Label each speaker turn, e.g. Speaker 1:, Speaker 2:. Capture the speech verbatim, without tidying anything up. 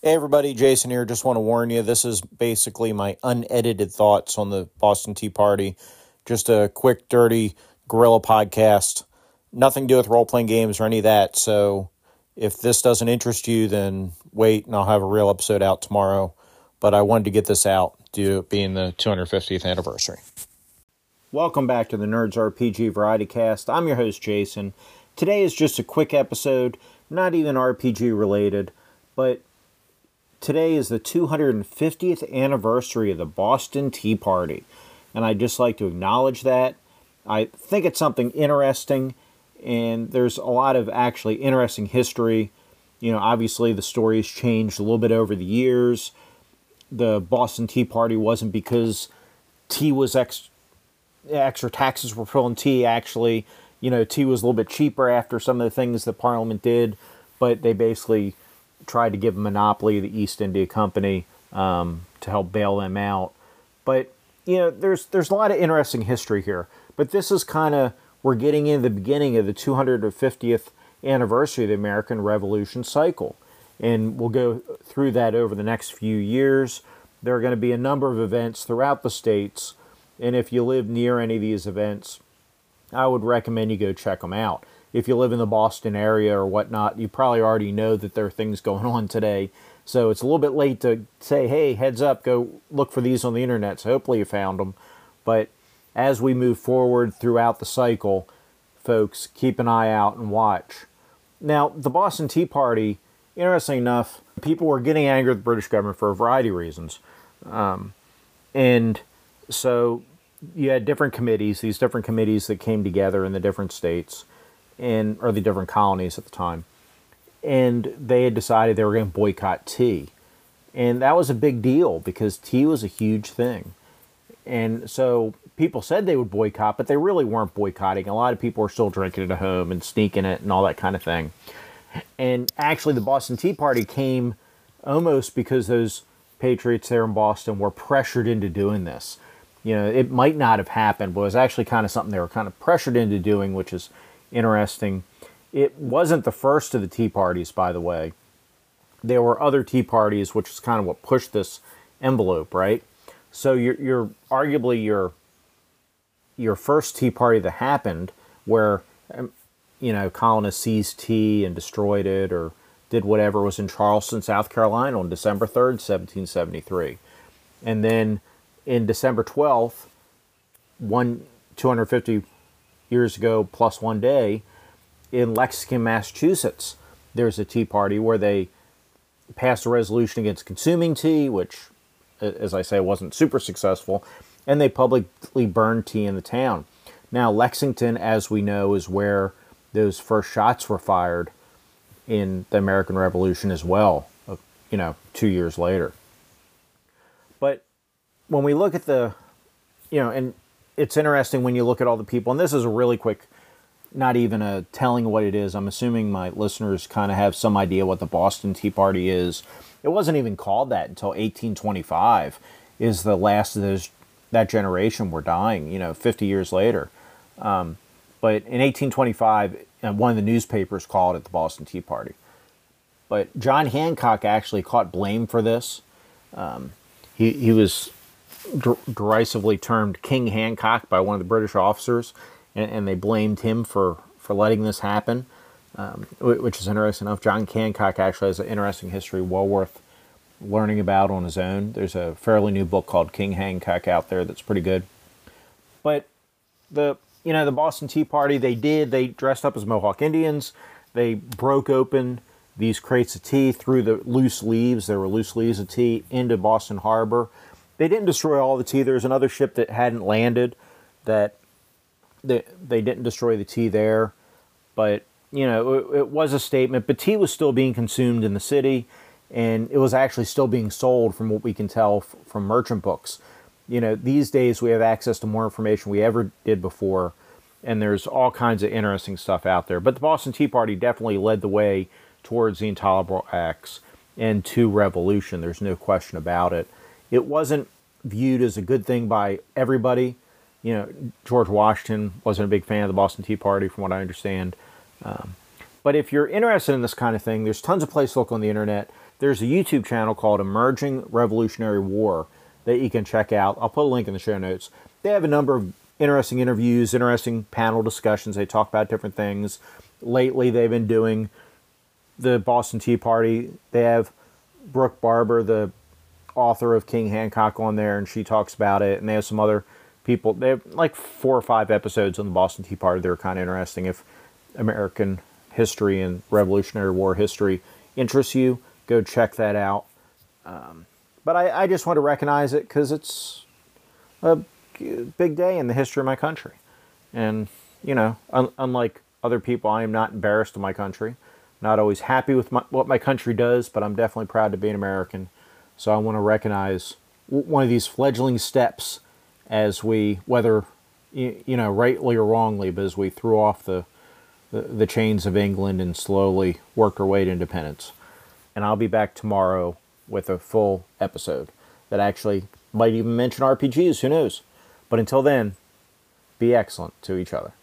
Speaker 1: Hey everybody, Jason here. Just want to warn you, this is basically my unedited thoughts on the Boston Tea Party. Just a quick, dirty guerrilla podcast. Nothing to do with role-playing games or any of that. So if this doesn't interest you, then wait and I'll have a real episode out tomorrow. But I wanted to get this out due to it being the two hundred fiftieth anniversary. Welcome back to the Nerds R P G Variety Cast. I'm your host, Jason. Today is just a quick episode, not even R P G related, but today is the two hundred fiftieth anniversary of the Boston Tea Party, and I'd just like to acknowledge that. I think it's something interesting, and there's a lot of actually interesting history. You know, obviously the story's changed a little bit over the years. The Boston Tea Party wasn't because tea was ex- extra taxes were put on tea. Actually, you know, tea was a little bit cheaper after some of the things that Parliament did, but they basically tried to give a monopoly to the East India Company um, to help bail them out. But, you know, there's there's a lot of interesting history here. But this is kind of, we're getting into the beginning of the two hundred fiftieth anniversary of the American Revolution cycle. And we'll go through that over the next few years. There are going to be a number of events throughout the states. And if you live near any of these events, I would recommend you go check them out. If you live in the Boston area or whatnot, you probably already know that there are things going on today. So it's a little bit late to say, hey, heads up, go look for these on the internet. So hopefully you found them. But as we move forward throughout the cycle, folks, keep an eye out and watch. Now, the Boston Tea Party, interesting enough, people were getting angry at the British government for a variety of reasons. Um, and so you had different committees, these different committees that came together in the different states, and or the different colonies at the time, and they had decided they were going to boycott tea. And that was a big deal because tea was a huge thing. And so people said they would boycott, but they really weren't boycotting. A lot of people were still drinking it at home and sneaking it and all that kind of thing. And actually the Boston Tea Party came almost because those patriots there in Boston were pressured into doing this. You know, it might not have happened, but it was actually kind of something they were kind of pressured into doing, which is interesting. It wasn't the first of the tea parties, by the way. There were other tea parties, which is kind of what pushed this envelope, right? So you're, you're arguably your your first tea party that happened, where um, you know colonists seized tea and destroyed it or did whatever, was in Charleston, South Carolina, on December third, seventeen seventy-three, and then in December twelfth, one two hundred fifty years ago plus one day, in Lexington, Massachusetts, there's a tea party where they passed a resolution against consuming tea, which, as I say, wasn't super successful, and they publicly burned tea in the town. Now, Lexington, as we know, is where those first shots were fired in the American Revolution as well, you know, two years later. But when we look at the, you know, and it's interesting when you look at all the people, and this is a really quick, not even a telling what it is. I'm assuming my listeners kind of have some idea what the Boston Tea Party is. It wasn't even called that until eighteen twenty-five, is the last of those, that generation were dying, you know, fifty years later. Um, but in eighteen twenty-five, one of the newspapers called it the Boston Tea Party. But John Hancock actually caught blame for this. Um, he, he was derisively termed King Hancock by one of the British officers, and, and they blamed him for, for letting this happen, um, which is interesting enough. John Hancock actually has an interesting history well worth learning about on his own. There's a fairly new book called King Hancock out there that's pretty good. But the you know the Boston Tea Party, they did, they dressed up as Mohawk Indians. They broke open these crates of tea, threw the loose leaves, there were loose leaves of tea, into Boston Harbor. They didn't destroy all the tea. There was another ship that hadn't landed that they, they didn't destroy the tea there. But, you know, it, it was a statement. But tea was still being consumed in the city, and it was actually still being sold from what we can tell f- from merchant books. You know, these days we have access to more information we ever did before, and there's all kinds of interesting stuff out there. But the Boston Tea Party definitely led the way towards the Intolerable Acts and to revolution. There's no question about it. It wasn't viewed as a good thing by everybody. You know, George Washington wasn't a big fan of the Boston Tea Party, from what I understand. Um, but if you're interested in this kind of thing, there's tons of places to look on the internet. there's a YouTube channel called Emerging Revolutionary War that you can check out. I'll put a link in the show notes. They have a number of interesting interviews, interesting panel discussions. They talk about different things. Lately, they've been doing the Boston Tea Party. They have Brooke Barber, the author of King Hancock, on there, and she talks about it. And they have some other people. They have like four or five episodes on the Boston Tea Party that are kind of interesting. If American history and Revolutionary War history interests you, go check that out. Um, but I, I just want to recognize it because it's a big day in the history of my country. And, you know, un- unlike other people, I am not embarrassed of my country. Not always happy with my, what my country does, but I'm definitely proud to be an American. So I want to recognize one of these fledgling steps as we, whether, you, you know, rightly or wrongly, but as we threw off the, the, the chains of England and slowly worked our way to independence. And I'll be back tomorrow with a full episode that actually might even mention R P Gs, who knows. But until then, be excellent to each other.